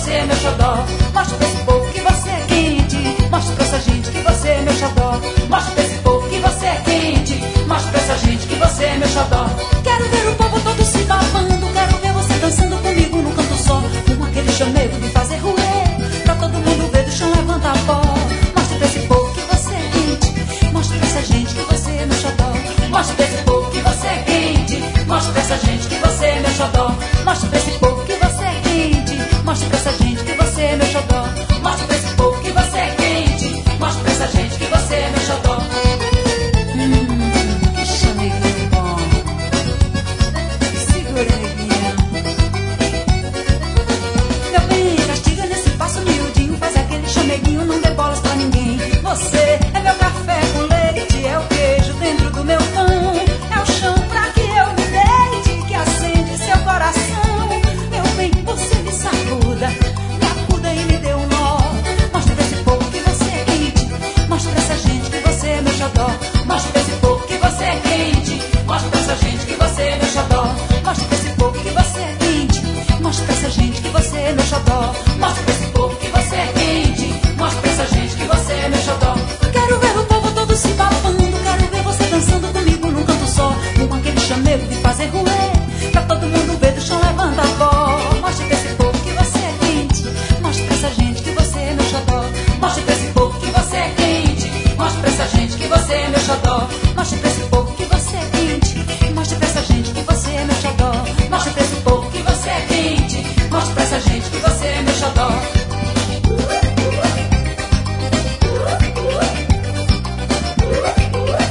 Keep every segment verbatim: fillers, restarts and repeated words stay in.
você é meu xodó. Mostra pra esse povo que você é quente. Mostra pra essa gente que você é meu xodó. Mostra pra esse povo que você é quente. Mostra pra essa gente que você é meu xodó. Quero ver o povo todo se babando. Quero ver você dançando comigo num canto só, com aquele chamego de fazer ruê. Pra todo mundo ver do chão levanta a pó. Mostra pra esse povo que você é quente. Mostra pra essa gente que você é meu xodó. Mostra pra esse povo que você é quente. Mostra pra essa gente que você é meu xodó. Mostra pra esse povo que você é quente. Mostra pra essa gente que você é meu xodó. Mostra pra esse povo que você é quente. Mostra pra essa gente que você é meu xodó. Hum, que chameguinho bom. Segura aí. Meu bem, castiga nesse passo miudinho. Faz aquele chameguinho, não dê bolas pra ninguém. Você é meu café com leite. É o queijo dentro do meu pão. É o chão pra que eu me deite, que acende seu coração. Meu bem, você me sacuda, me acuda e me dê um nó. Mostra pra esse povo que você é quente. Mostra pra essa gente que você é meu xodó. Mostra pra esse povo que você é quente. Mostra pra essa gente que você é meu xodó. Mostra pra esse povo que você é quente. Mostra pra essa gente que você é meu xodó. Mostra pra esse povo que você é quente. Mostra pra essa gente que você é meu xodó. Quero ver o povo todo se babando. Quero ver você dançando comigo num canto só, com aquele chamego de fazer ruê. Pra todo mundo ver do chão levanta a pó. Mostra pra esse povo que você é quente. Mostra pra essa gente que você é meu xodó. Mostra pra esse povo que você é quente. Mostra pra essa gente que você é meu xodó. Mostra pra esse povo que você é quente. Mostra pra essa gente que você é meu xodó. Mostra pra esse povo que você é quente. Mostra pra essa gente que você é meu xodó.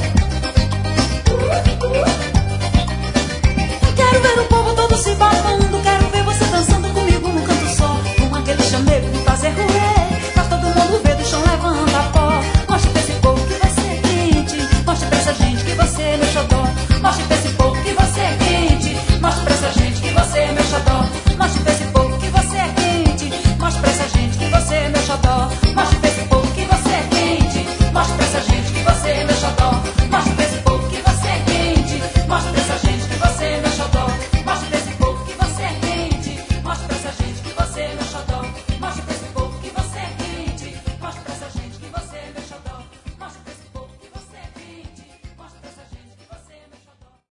Quero ver o povo todo se babando.